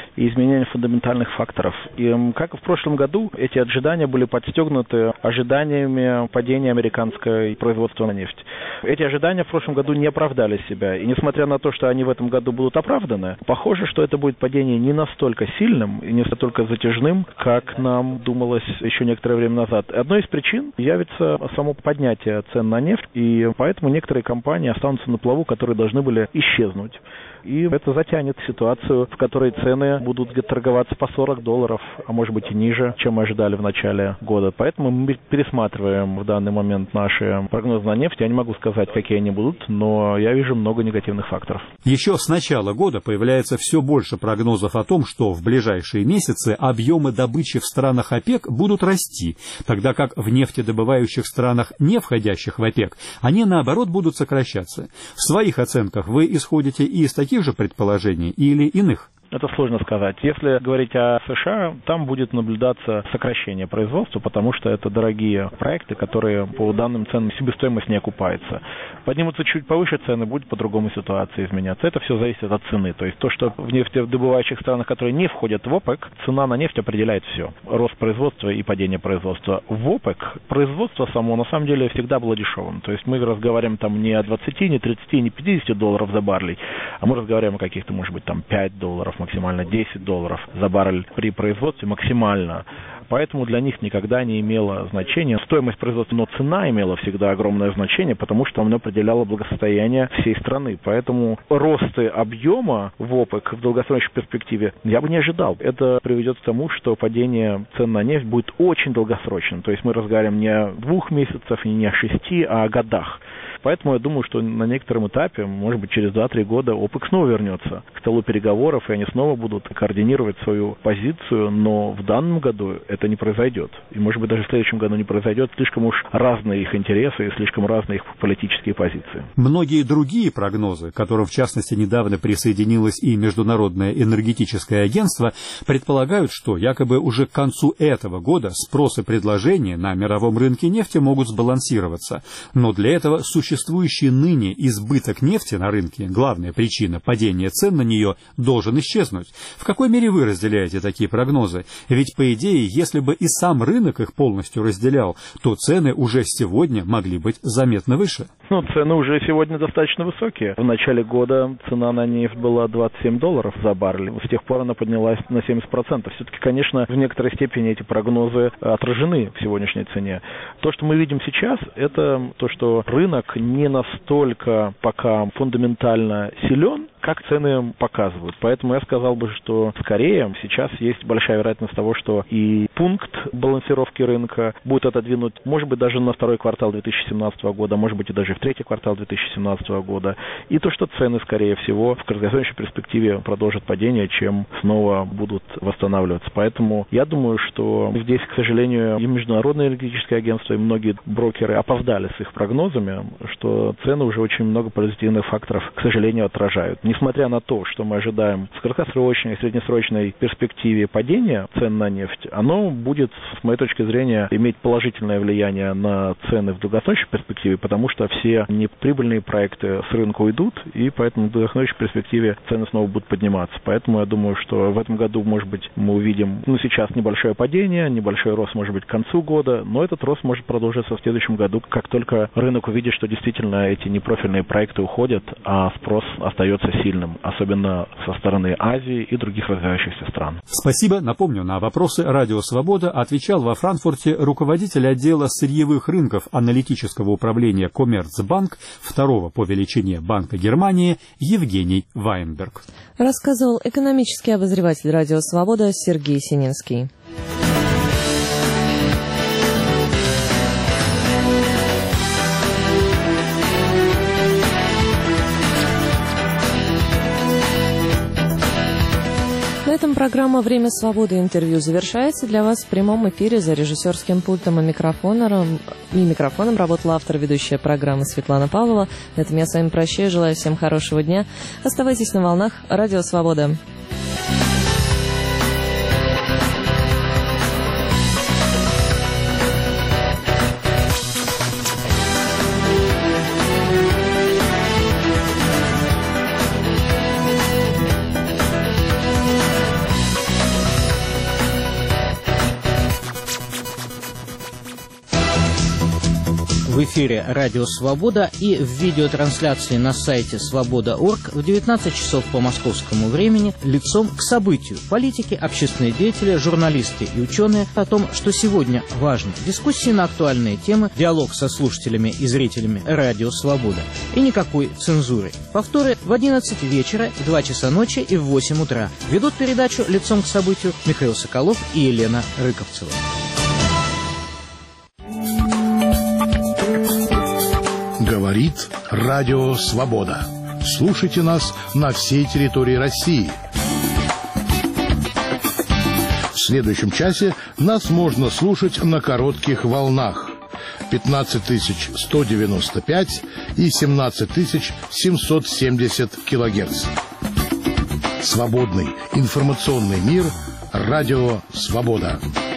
изменение фундаментальных факторов. И как и в прошлом году, эти ожидания были подстегнуты ожиданиями падения американской производства на нефть. Эти ожидания в прошлом году не оправдали себя. И несмотря на то, что они в этом году будут оправданы, похоже, что это будет падение не настолько сильным и не настолько затяжным, как нам думалось еще некоторое время назад. Одной из причин явится само поднятие цен на нефть, и поэтому некоторые компании останутся на плаву, которые должны были исчезнуть. И это затянет ситуацию, в которой цены будут торговаться по $40, а может быть и ниже, чем мы ожидали в начале года. Поэтому мы пересматриваем в данный момент наши прогнозы на нефть. Я не могу сказать, какие они будут, но я вижу много негативных факторов. Еще с начала года появляется все больше прогнозов о том, что в ближайшие месяцы объемы добычи в странах ОПЕК будут расти, тогда как в нефтедобывающих странах, не входящих в ОПЕК, они, наоборот, будут сокращаться. В своих оценках вы исходите и из таких же предположений или иных? Это сложно сказать. Если говорить о США, там будет наблюдаться сокращение производства, потому что это дорогие проекты, которые по данным ценам себестоимость не окупается. Поднимутся чуть повыше цены, будет по-другому ситуация изменяться. Это все зависит от цены. То есть то, что в нефтедобывающих странах, которые не входят в ОПЕК, цена на нефть определяет все. Рост производства и падение производства. В ОПЕК производство само на самом деле всегда было дешевым. То есть мы разговариваем там не о 20, не 30, не $50 за баррель, а мы разговариваем о каких-то, может быть, там $5, максимально $10 за баррель при производстве максимально. Поэтому для них никогда не имело значения стоимость производства, но цена имела всегда огромное значение, потому что она определяла благосостояние всей страны. Поэтому росты объема в ОПЕК в долгосрочной перспективе я бы не ожидал. Это приведет к тому, что падение цен на нефть будет очень долгосрочным. То есть мы разговариваем не о 2 месяцах, не о 6, а о годах. Поэтому я думаю, что на некотором этапе, может быть, через 2-3 года ОПЕК снова вернется к столу переговоров, и они снова будут координировать свою позицию, но в данном году это не произойдет. И, может быть, даже в следующем году не произойдет. Слишком уж разные их интересы и слишком разные их политические позиции. Многие другие прогнозы, к которым, в частности, недавно присоединилось и Международное энергетическое агентство, предполагают, что якобы уже к концу этого года спрос и предложение на мировом рынке нефти могут сбалансироваться. Но для этого существующий ныне избыток нефти на рынке, главная причина падения цен на нее, должен исчезнуть. В какой мере вы разделяете такие прогнозы? Ведь, по идее, если бы и сам рынок их полностью разделял, то цены уже сегодня могли быть заметно выше. Цены уже сегодня достаточно высокие. В начале года цена на нефть была $27 за баррель. С тех пор она поднялась на 70%. Все-таки, конечно, в некоторой степени эти прогнозы отражены в сегодняшней цене. То, что мы видим сейчас, это то, что рынок не настолько пока фундаментально силен, как цены показывают. Поэтому я сказал бы, что скорее сейчас есть большая вероятность того, что и пункт балансировки рынка будет отодвинут, может быть, даже на второй квартал 2017 года, может быть, и даже в третий квартал 2017 года. И то, что цены, скорее всего, в краткосрочной перспективе продолжат падение, чем снова будут восстанавливаться. Поэтому я думаю, что здесь, к сожалению, и Международное энергетическое агентство, и многие брокеры опоздали с их прогнозами, что цены уже очень много позитивных факторов, к сожалению, отражают. Несмотря на то, что мы ожидаем в краткосрочной и среднесрочной перспективе падения цен на нефть, оно будет, с моей точки зрения, иметь положительное влияние на цены в долгосрочной перспективе, потому что все неприбыльные проекты с рынка уйдут, и поэтому в долгосрочной перспективе цены снова будут подниматься. Поэтому я думаю, что в этом году, может быть, мы увидим, сейчас небольшое падение, небольшой рост, может быть, к концу года, но этот рост может продолжиться в следующем году, как только рынок увидит, что действительно эти непрофильные проекты уходят, а спрос остается сильным, особенно со стороны Азии и других развивающихся стран. Спасибо. Напомню, на вопросы «Радио Свобода» отвечал во Франкфурте руководитель отдела сырьевых рынков аналитического управления Коммерцбанк, второго по величине Банка Германии, Евгений Вайнберг. Рассказывал экономический обозреватель «Радио Свобода» Сергей Сининский. На этом программа «Время свободы» интервью завершается. Для вас в прямом эфире за режиссерским пультом и микрофоном работала автор ведущая программы Светлана Павлова. На этом я с вами прощаюсь. Желаю всем хорошего дня. Оставайтесь на волнах «Радио Свобода». В эфире «Радио Свобода» и в видеотрансляции на сайте свобода.орг в 19 часов по московскому времени «Лицом к событию». Политики, общественные деятели, журналисты и ученые о том, что сегодня важно. Дискуссии на актуальные темы, диалог со слушателями и зрителями «Радио Свобода». И никакой цензуры. Повторы в 11 вечера, в 2 часа ночи и в 8 утра. Ведут передачу «Лицом к событию» Михаил Соколов и Елена Рыковцева. Говорит Радио Свобода. Слушайте нас на всей территории России. В следующем часе нас можно слушать на коротких волнах 15195 и 17770 килогерц. Свободный информационный мир. Радио Свобода.